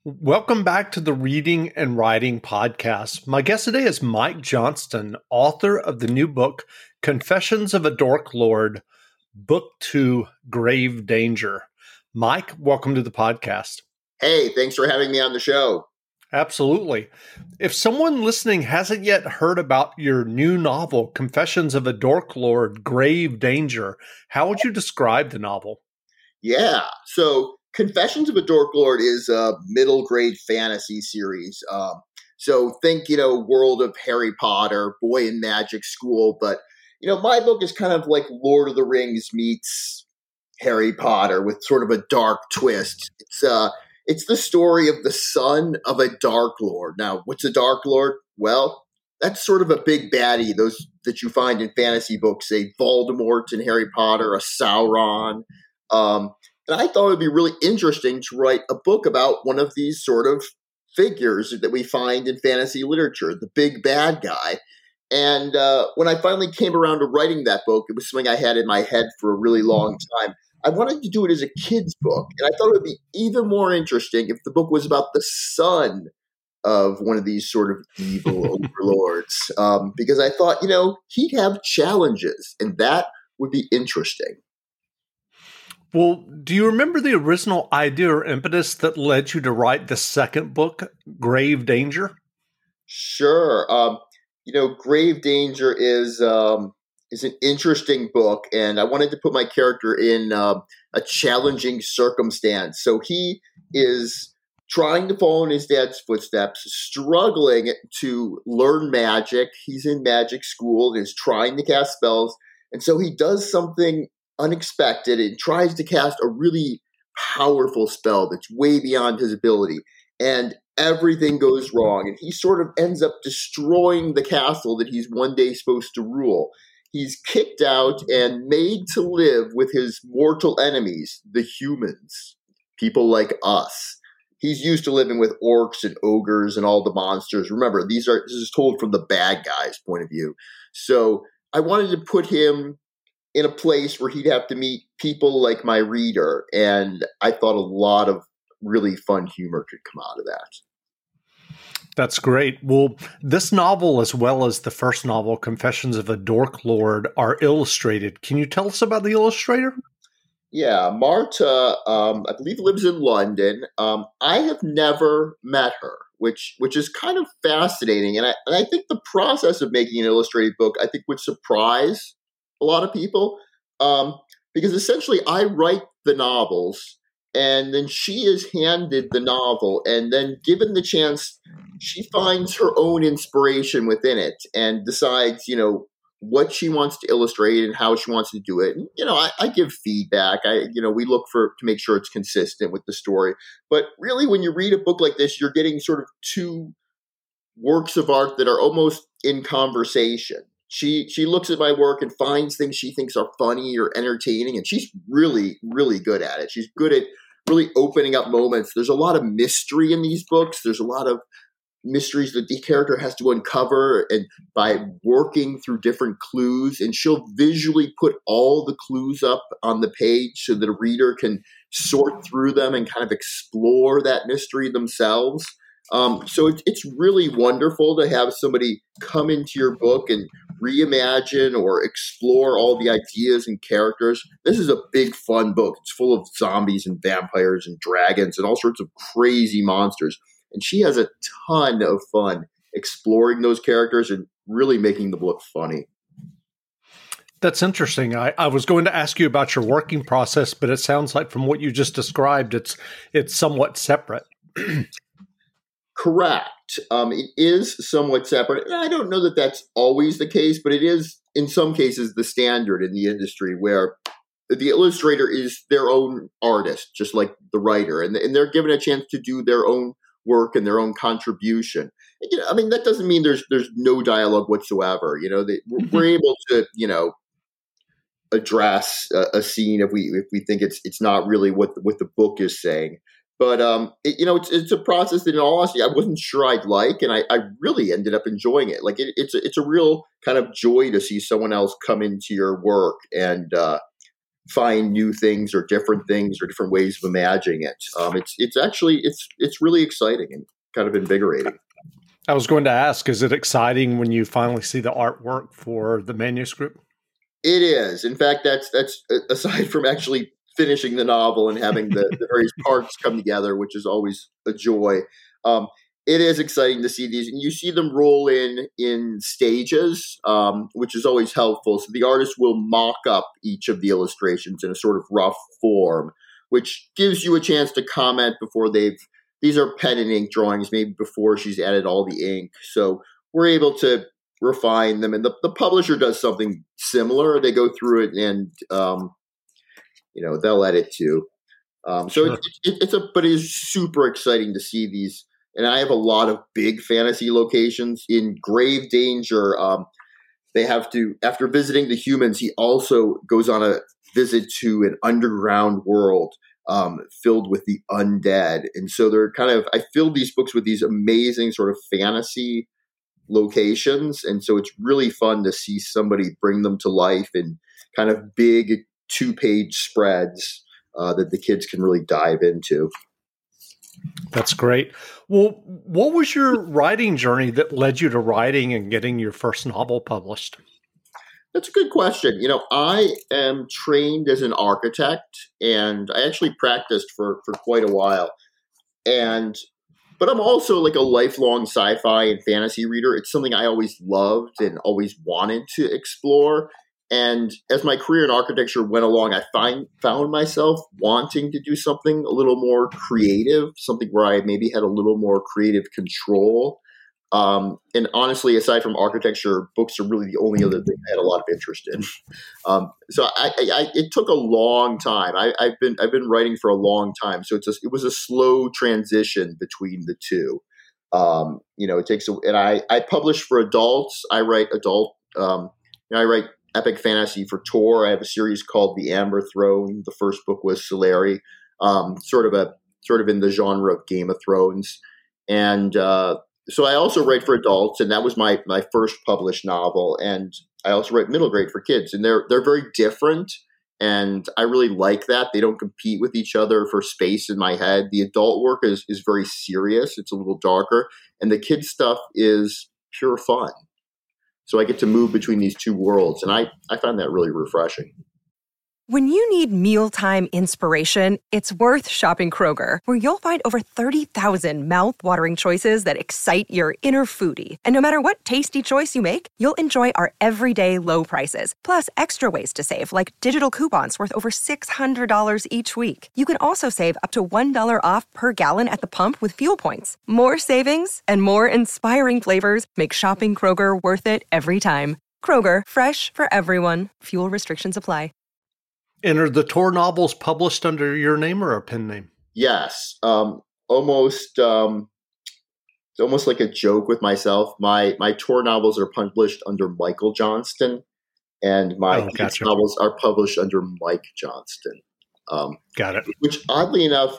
Welcome back to the Reading and Writing Podcast. My guest today is Mike Johnston, author of the new book, Confessions of a Dork Lord, Book 2, Grave Danger. Mike, welcome to the podcast. Hey, thanks for having me on the show. Absolutely. If someone listening hasn't yet heard about your new novel, Confessions of a Dork Lord, Grave Danger, how would you describe the novel? Yeah, so Confessions of a Dork Lord is a middle grade fantasy series. So think, world of Harry Potter, boy in magic school. But, my book is kind of like Lord of the Rings meets Harry Potter with sort of a dark twist. It's the story of the son of a Dark Lord. Now, what's a Dark Lord? Well, that's sort of a big baddie, those that you find in fantasy books, a Voldemort in Harry Potter, a Sauron. And I thought it would be really interesting to write a book about one of these sort of figures that we find in fantasy literature, the big bad guy. And when I finally came around to writing that book, it was something I had in my head for a really long time. I wanted to do it as a kid's book, and I thought it would be even more interesting if the book was about the son of one of these sort of evil overlords, because I thought, he'd have challenges, and that would be interesting. Well, do you remember the original idea or impetus that led you to write the second book, Grave Danger? Sure. Grave Danger is an interesting book, and I wanted to put my character in a challenging circumstance. So he is trying to follow in his dad's footsteps, struggling to learn magic. He's in magic school and is trying to cast spells. And so he does something unexpected and tries to cast a really powerful spell that's way beyond his ability. And everything goes wrong. And he sort of ends up destroying the castle that he's one day supposed to rule. He's kicked out and made to live with his mortal enemies, the humans, people like us. He's used to living with orcs and ogres and all the monsters. Remember, this is told from the bad guy's point of view. So I wanted to put him in a place where he'd have to meet people like my reader. And I thought a lot of really fun humor could come out of that. That's great. Well, this novel, as well as the first novel, Confessions of a Dork Lord, are illustrated. Can you tell us about the illustrator? Yeah, Marta, I believe, lives in London. I have never met her, which is kind of fascinating. And I think the process of making an illustrated book, I think, would surprise a lot of people, because essentially I write the novels and then she is handed the novel, and then given the chance, she finds her own inspiration within it and decides, what she wants to illustrate and how she wants to do it. And, I give feedback. We look to make sure it's consistent with the story. But really, when you read a book like this, you're getting sort of two works of art that are almost in conversation. She looks at my work and finds things she thinks are funny or entertaining, and she's really, really good at it. She's good at really opening up moments. There's a lot of mystery in these books. There's a lot of mysteries that the character has to uncover, and by working through different clues, and she'll visually put all the clues up on the page so that a reader can sort through them and kind of explore that mystery themselves. So it's really wonderful to have somebody come into your book and reimagine or explore all the ideas and characters. This is a big, fun book. It's full of zombies and vampires and dragons and all sorts of crazy monsters. And she has a ton of fun exploring those characters and really making the book funny. That's interesting. I was going to ask you about your working process, but it sounds like from what you just described, it's somewhat separate. Correct. It is somewhat separate. And I don't know that that's always the case, but it is in some cases the standard in the industry where the illustrator is their own artist, just like the writer, and they're given a chance to do their own work and their own contribution. That doesn't mean there's no dialogue whatsoever. We're able to, address a scene if we think it's not really what the book is saying. But it's a process that, in all honesty, I wasn't sure I'd like, and I really ended up enjoying it. Like it's a real kind of joy to see someone else come into your work and find new things or different ways of imagining it. It's really exciting and kind of invigorating. I was going to ask, is it exciting when you finally see the artwork for the manuscript? It is. In fact, that's aside from actually finishing the novel and having the various parts come together, which is always a joy. It is exciting to see these, and you see them roll in stages, which is always helpful. So the artist will mock up each of the illustrations in a sort of rough form, which gives you a chance to comment before these are pen and ink drawings, maybe before she's added all the ink. So we're able to refine them, and the publisher does something similar. They go through it and they'll edit too. Sure. But it is super exciting to see these. And I have a lot of big fantasy locations. In Grave Danger, they have to, after visiting the humans, he also goes on a visit to an underground world filled with the undead. And so I filled these books with these amazing sort of fantasy locations. And so it's really fun to see somebody bring them to life in kind of big 2-page spreads that the kids can really dive into. That's great. Well, what was your writing journey that led you to writing and getting your first novel published? That's a good question. I am trained as an architect, and I actually practiced for quite a while. But I'm also like a lifelong sci-fi and fantasy reader. It's something I always loved and always wanted to explore. And as my career in architecture went along, I found myself wanting to do something a little more creative, something where I maybe had a little more creative control. And honestly, aside from architecture, books are really the only other thing I had a lot of interest in. So it took a long time. I've been writing for a long time, so it was a slow transition between the two. It takes and I publish for adults. I write adult. I write epic fantasy for Tor. I have a series called The Amber Throne. The first book was Solari, sort of in the genre of Game of Thrones, and so I also write for adults, and that was my first published novel. And I also write middle grade for kids, and they're very different, and I really like that. They don't compete with each other for space in my head. The adult work is very serious. It's a little darker, and the kids stuff is pure fun. So I get to move between these two worlds, and I find that really refreshing. When you need mealtime inspiration, it's worth shopping Kroger, where you'll find over 30,000 mouth-watering choices that excite your inner foodie. And no matter what tasty choice you make, you'll enjoy our everyday low prices, plus extra ways to save, like digital coupons worth over $600 each week. You can also save up to $1 off per gallon at the pump with fuel points. More savings and more inspiring flavors make shopping Kroger worth it every time. Kroger, fresh for everyone. Fuel restrictions apply. And are the Tor novels published under your name or a pen name? Yes. Almost it's almost like a joke with myself. My Tor novels are published under Michael Johnston, and my kids' novels are published under Mike Johnston. Got it. Which, oddly enough,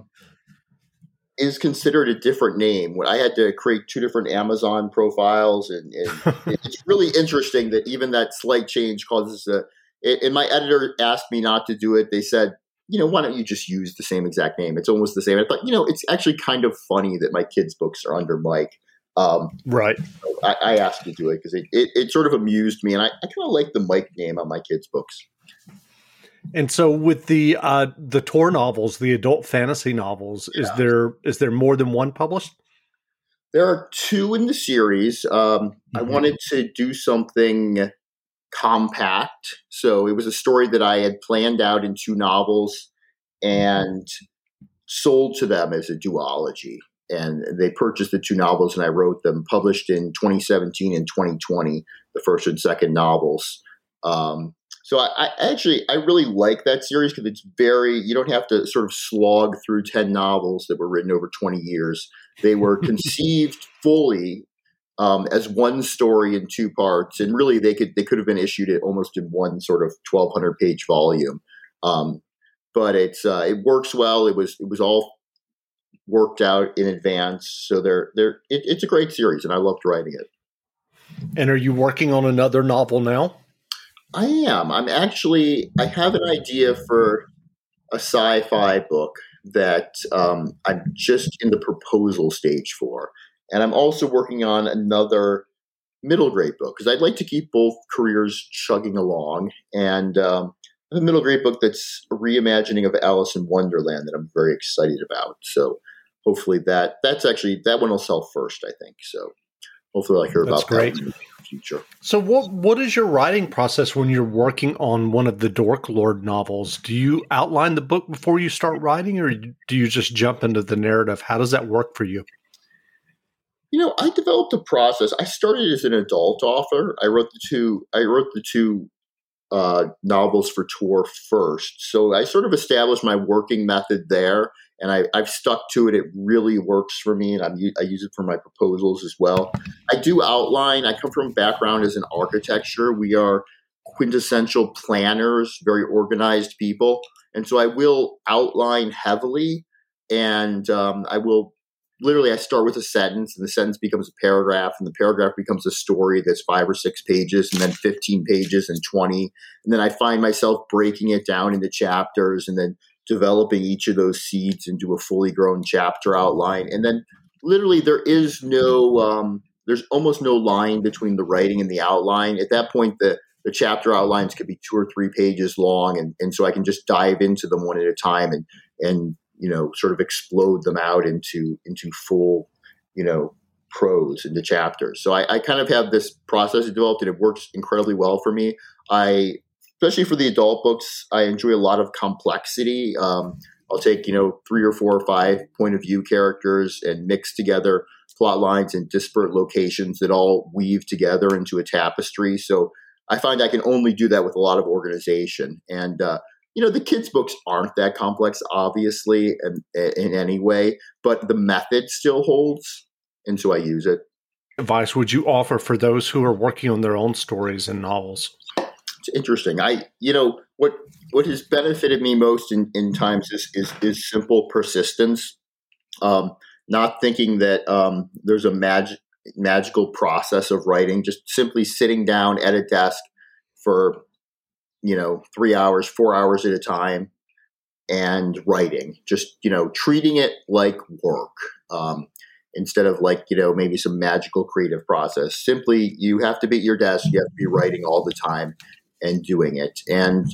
is considered a different name. I had to create 2 different Amazon profiles, and it's really interesting that even that slight change causes and my editor asked me not to do it. They said, why don't you just use the same exact name? It's almost the same. I thought, it's actually kind of funny that my kids' books are under Mike. Right. So I asked to do it because it sort of amused me, and I kind of like the Mike name on my kids' books. And so with the Tor novels, the adult fantasy novels, is there more than one published? There are 2 in the series. I wanted to do something compact. So it was a story that I had planned out in 2 novels and sold to them as a duology. And they purchased the 2 novels, and I wrote them, published in 2017 and 2020, the first and second novels. So I really like that series because it's you don't have to sort of slog through 10 novels that were written over 20 years. They were conceived fully as one story in 2 parts, and really they could have been issued almost in one sort of 1,200 page volume. But it works well. It was all worked out in advance, so it's a great series, and I loved writing it. And are you working on another novel now? I am. I have an idea for a sci-fi book that I'm just in the proposal stage for. And I'm also working on another middle grade book because I'd like to keep both careers chugging along. And I have a middle grade book that's a reimagining of Alice in Wonderland that I'm very excited about. So hopefully that one will sell first, I think. So hopefully I'll hear That's about great. that in the future. So what is your writing process when you're working on one of the Dork Lord novels? Do you outline the book before you start writing, or do you just jump into the narrative? How does that work for you? I developed a process. I started as an adult author. I wrote the two novels for Tor first. So I sort of established my working method there, and I've stuck to it. It really works for me, and I use it for my proposals as well. I do outline. I come from a background as an architecture. We are quintessential planners, very organized people, and so I will outline heavily, and I will literally, I start with a sentence, and the sentence becomes a paragraph, and the paragraph becomes a story that's 5 or 6 pages, and then 15 pages and 20. And then I find myself breaking it down into chapters and then developing each of those seeds into a fully grown chapter outline. And then literally there's almost no line between the writing and the outline. At that point, the chapter outlines could be 2 or 3 pages long. And so I can just dive into them one at a time and sort of explode them out into full, prose, into chapters. So I kind of have this process developed, and it works incredibly well for me. Especially for the adult books, I enjoy a lot of complexity. I'll take, 3 or 4 or 5 point of view characters and mix together plot lines in disparate locations that all weave together into a tapestry. So I find I can only do that with a lot of organization. And, the kids' books aren't that complex, obviously, in any way, but the method still holds, and so I use it. Advice would you offer for those who are working on their own stories and novels? It's interesting. What has benefited me most in times is simple persistence. Not thinking that there's a magical process of writing. Just simply sitting down at a desk for 3 hours, 4 hours at a time and writing, just, treating it like work, instead of maybe some magical creative process. Simply, you have to be at your desk. You have to be writing all the time and doing it. And,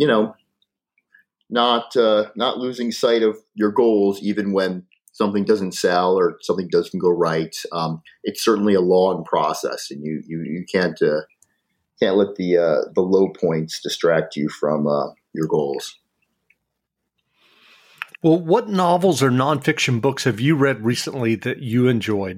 not losing sight of your goals, even when something doesn't sell or something doesn't go right. It's certainly a long process, and you can't let the low points distract you from your goals. Well, what novels or nonfiction books have you read recently that you enjoyed?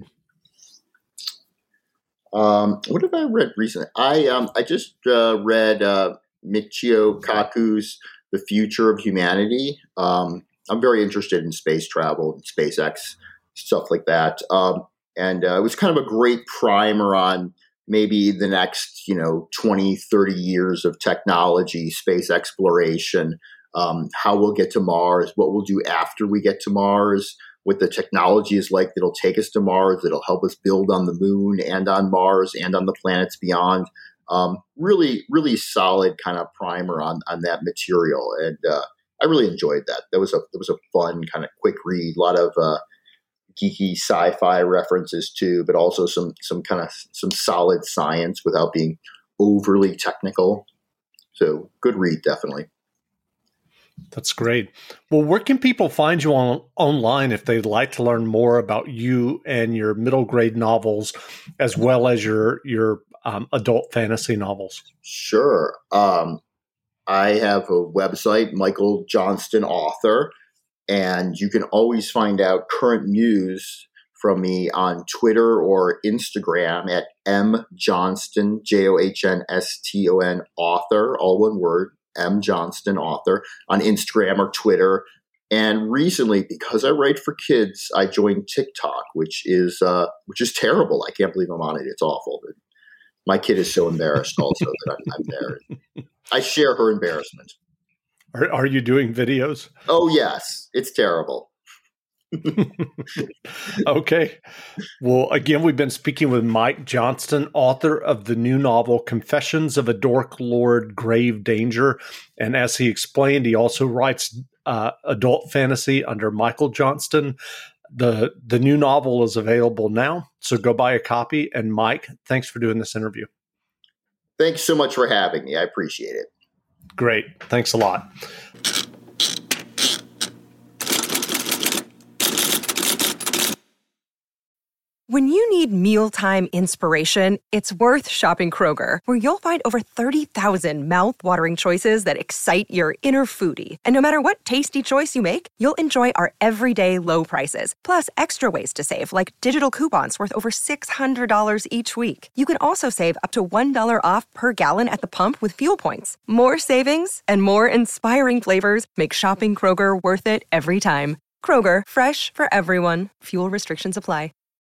What have I read recently? I just read Michio Kaku's The Future of Humanity. I'm very interested in space travel and SpaceX, stuff like that. And it was kind of a great primer on maybe the next, 20, 30 years of technology, space exploration, how we'll get to Mars, what we'll do after we get to Mars, what the technology is like that'll take us to Mars, that'll help us build on the moon and on Mars and on the planets beyond. Really, really solid kind of primer on that material. And I really enjoyed that. That was a fun kind of quick read, a lot of geeky sci-fi references too, but also some solid science without being overly technical. So good read, definitely. That's great. Well, where can people find you online if they'd like to learn more about you and your middle grade novels, as well as your adult fantasy novels? Sure. I have a website, Michael Johnston Author, and you can always find out current news from me on Twitter or Instagram at mjohnston, JOHNSTON author, all one word, M Johnston Author, on Instagram or Twitter. And recently, because I write for kids, I joined TikTok, which is terrible. I can't believe I'm on it. It's awful. My kid is so embarrassed also that I'm there. I share her embarrassment. Are you doing videos? Oh, yes. It's terrible. Okay. Well, again, we've been speaking with Mike Johnston, author of the new novel Confessions of a Dork Lord, Grave Danger. And as he explained, he also writes adult fantasy under Michael Johnston. The new novel is available now, so go buy a copy. And Mike, thanks for doing this interview. Thanks so much for having me. I appreciate it. Great. Thanks a lot. When you need mealtime inspiration, it's worth shopping Kroger, where you'll find over 30,000 mouth-watering choices that excite your inner foodie. And no matter what tasty choice you make, you'll enjoy our everyday low prices, plus extra ways to save, like digital coupons worth over $600 each week. You can also save up to $1 off per gallon at the pump with fuel points. More savings and more inspiring flavors make shopping Kroger worth it every time. Kroger, fresh for everyone. Fuel restrictions apply.